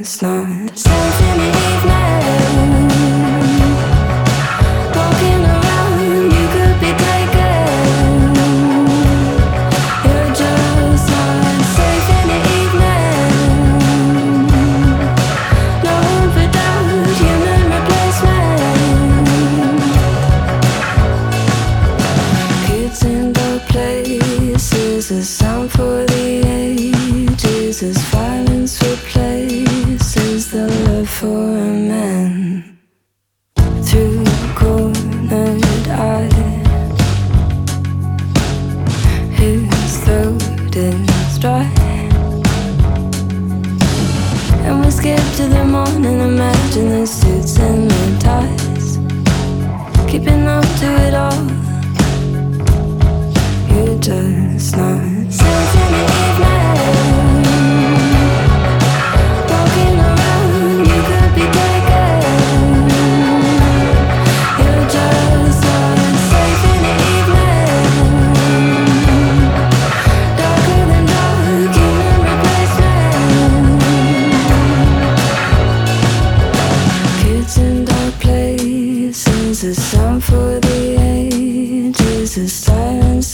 just not safe in the evening. Walking around, you could be taken. You're just not safe in the evening. No room for doubt, human replacement. Kids in dark places, a sound for the ages, as violence replaces the love for a man. Through cornered eyes, his throat is dry, and we skip to the morning. Imagine the suits and the ties, keeping up to it all. You're just not safe in the evening. Walking around, you could be taken. You're just not safe in the evening. Darker than dark, human replacement. Kids in dark places, a sound for the ages, a silence